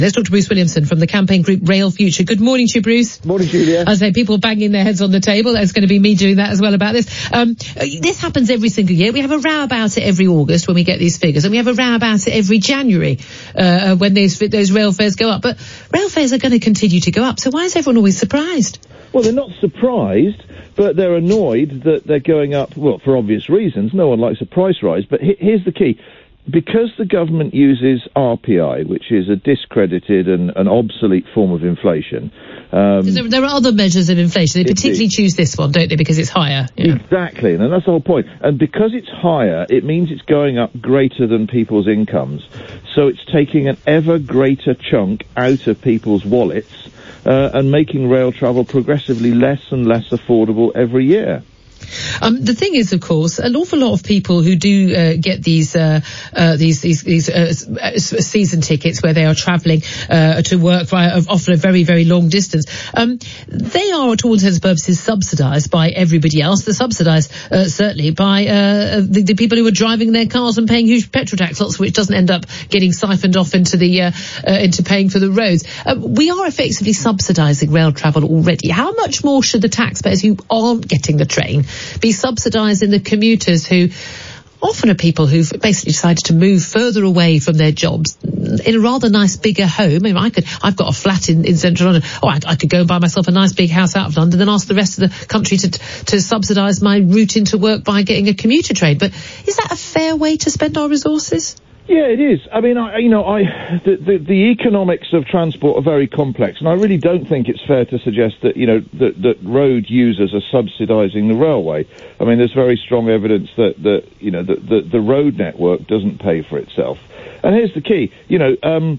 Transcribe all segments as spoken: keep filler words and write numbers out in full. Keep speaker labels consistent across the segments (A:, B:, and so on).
A: Let's talk to Bruce Williamson from the campaign group Rail Future. Good morning to you, Bruce.
B: Morning, Julia.
A: I say people banging their heads on the table. That's going to be me doing that as well about this. Um, this happens every single year. We have a row about it every August when we get these figures, and we have a row about it every January uh, when those, those rail fares go up. But rail fares are going to continue to go up, so why is everyone always surprised?
B: Well, they're not surprised, but they're annoyed that they're going up, well, for obvious reasons. No one likes a price rise, but he- here's the key. Because the government uses R P I, which is a discredited and an obsolete form of inflation. Um,
A: there, there are other measures of inflation. They particularly is. choose this one, don't they, because it's higher. Yeah.
B: Exactly, and that's the whole point. And because it's higher, it means it's going up greater than people's incomes. So it's taking an ever greater chunk out of people's wallets uh, and making rail travel progressively less and less affordable every year.
A: Um, the thing is, of course, an awful lot of people who do uh, get these uh, uh, these these, these uh, season tickets where they are travelling uh, to work for uh, often a very very long distance, um, they are, to all intents and purposes, subsidised by everybody else. They're subsidised uh, certainly by uh, the, the people who are driving their cars and paying huge petrol tax, lots of which doesn't end up getting siphoned off into the uh, uh, into paying for the roads. Uh, we are effectively subsidising rail travel already. How much more should the taxpayers who aren't getting the train be subsidising the commuters who often are people who've basically decided to move further away from their jobs in a rather nice bigger home? I mean, I could, I've got a flat in, in central London. Oh, I, I could go and buy myself a nice big house out of London and ask the rest of the country to to subsidise my route into work by getting a commuter train. But is that a fair way to spend our resources?
B: Yeah, it is. I mean, I, you know, I the, the the economics of transport are very complex, and I really don't think it's fair to suggest that, you know, that, that road users are subsidising the railway. I mean, there's very strong evidence that, that you know, that the, the road network doesn't pay for itself. And here's the key, you know, um,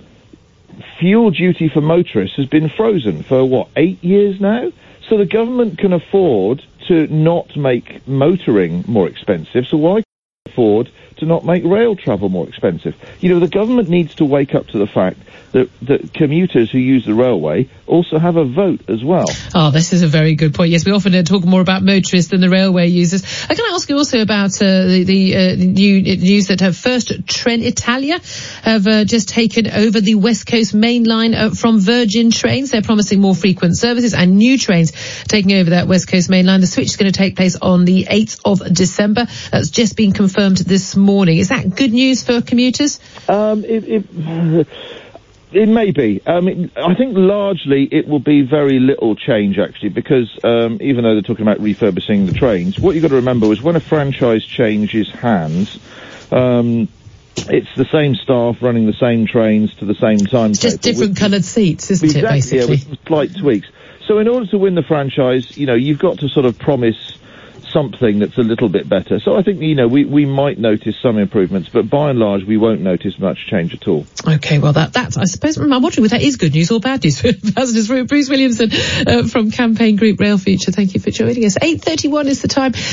B: fuel duty for motorists has been frozen for, what, eight years now? So the government can afford to not make motoring more expensive, so why afford to not make rail travel more expensive? You know, the government needs to wake up to the fact that, that commuters who use the railway also have a vote as well.
A: Oh, this is a very good point. Yes, we often uh, talk more about motorists than the railway users. Uh, can I ask you also about uh, the, the uh, new news that uh, first Trenitalia have uh, just taken over the West Coast main line uh, from Virgin Trains. They're promising more frequent services and new trains taking over that West Coast main line. The switch is going to take place on the eighth of December. That's just been confirmed this morning. Is that good news for commuters?
B: Um, it, it, it may be. I mean, I think largely it will be very little change, actually, because um, even though they're talking about refurbishing the trains, what you've got to remember is when a franchise changes hands, um, it's the same staff running the same trains to the same time.
A: It's just different coloured seats, isn't
B: exactly,
A: it, basically?
B: Yeah, with some slight tweaks. So in order to win the franchise, you know, you've got to sort of promise something that's a little bit better. So I think, you know, we, we might notice some improvements, but by and large, we won't notice much change at all.
A: Okay, well, that, that's, I suppose, I'm wondering whether that is good news or bad news. Bruce Williamson uh, from campaign group Rail Future. Thank you for joining us. eight thirty-one is the time.